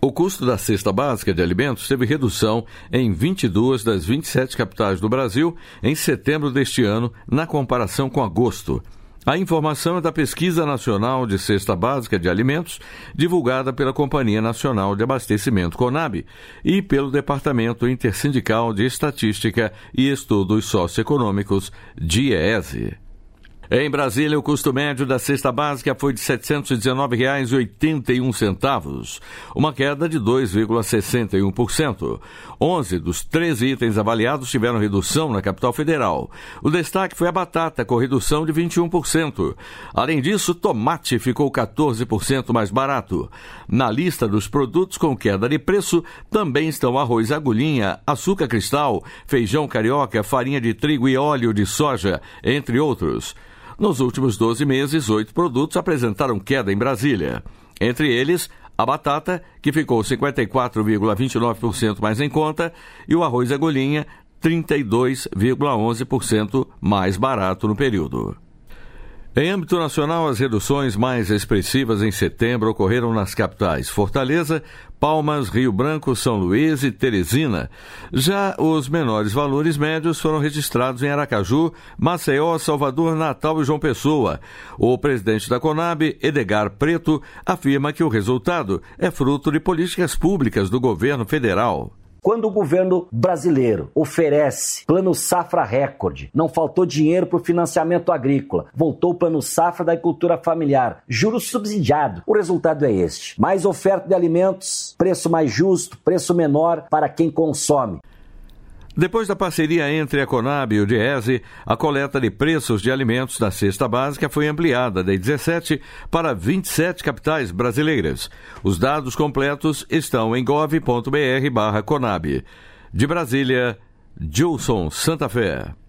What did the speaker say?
O custo da cesta básica de alimentos teve redução em 22 das 27 capitais do Brasil em setembro deste ano, na comparação com agosto. A informação é da Pesquisa Nacional de Cesta Básica de Alimentos, divulgada pela Companhia Nacional de Abastecimento Conab e pelo Departamento Intersindical de Estatística e Estudos Socioeconômicos, DIEESE. Em Brasília, o custo médio da cesta básica foi de R$ 719,81, uma queda de 2,61%. 11 dos 13 itens avaliados tiveram redução na capital federal. O destaque foi a batata, com redução de 21%. Além disso, tomate ficou 14% mais barato. Na lista dos produtos com queda de preço também estão arroz agulhinha, açúcar cristal, feijão carioca, farinha de trigo e óleo de soja, entre outros. Nos últimos 12 meses, 8 produtos apresentaram queda em Brasília. Entre eles, a batata, que ficou 54,29% mais em conta, e o arroz agulhinha, 32,11% mais barato no período. Em âmbito nacional, as reduções mais expressivas em setembro ocorreram nas capitais Fortaleza, Palmas, Rio Branco, São Luís e Teresina. Já os menores valores médios foram registrados em Aracaju, Maceió, Salvador, Natal e João Pessoa. O presidente da Conab, Edgar Preto, afirma que o resultado é fruto de políticas públicas do governo federal. Quando o governo brasileiro oferece plano safra recorde, não faltou dinheiro para o financiamento agrícola, voltou o plano safra da agricultura familiar, juros subsidiado. O resultado é este: mais oferta de alimentos, preço mais justo, preço menor para quem consome. Depois da parceria entre a Conab e o DIEESE, a coleta de preços de alimentos da cesta básica foi ampliada de 17 para 27 capitais brasileiras. Os dados completos estão em gov.br/Conab. De Brasília, Gilson Santa Fé.